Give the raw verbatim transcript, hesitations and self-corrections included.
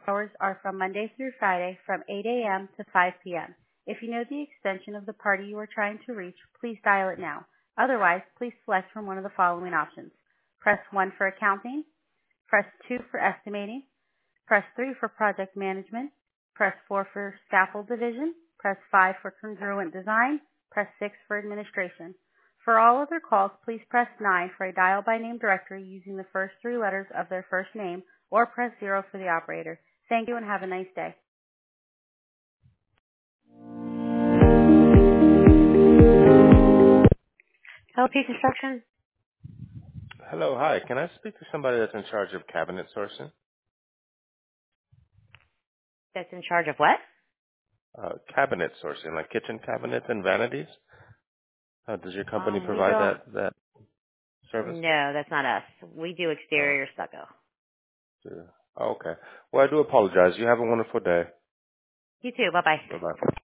Hours are from Monday through Friday from eight a.m. to five p.m. If you know the extension of the party you are trying to reach, please dial it now. Otherwise, please select from one of the following options. Press one for accounting, press two for estimating, press three for project management, press four for scaffold division, press five for congruent design, press six for administration. For all other calls, please press nine for a dial by name directory using the first three letters of their first name, or press zero for the operator. Thank you and have a nice day. L P Construction, Hello, hi. Can I speak to somebody that's in charge of cabinet sourcing? that's in charge of what? Uh, cabinet sourcing, like kitchen cabinets and vanities? Uh, does your company Um, we provide don't, that, that service? no, that's not us. We do Oh, exterior stucco. yeah. Oh, okay. Well, I do apologize. You have a wonderful day. You too. Bye-bye. Bye-bye.